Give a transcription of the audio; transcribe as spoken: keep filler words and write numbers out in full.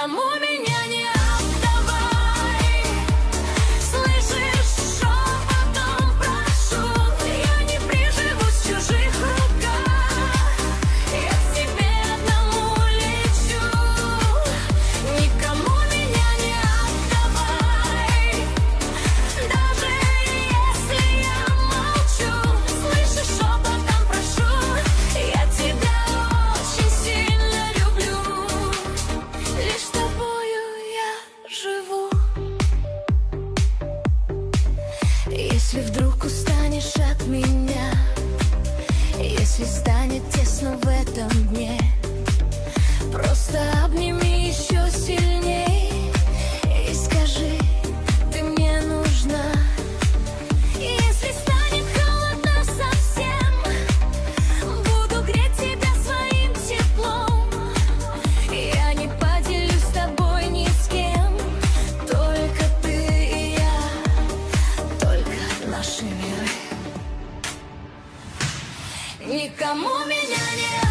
никому меня не отдавай. Слышишь, шепотом прошу, я не приживусь в чужих руках. Я к тебе одному лечу, никому меня не отдавай. Даже если я молчу, слышишь, шепотом прошу, я тебя очень сильно люблю. Лишь с тобою я живу. Если вдруг устанешь от меня, если станет тесно в этом дне, просто обними еще сильней и скажи, ты мне нужна. Если станет холодно совсем, буду греть тебя своим теплом. Я не поделюсь с тобой ни с кем, только ты и я, только наши миры. Никому меня не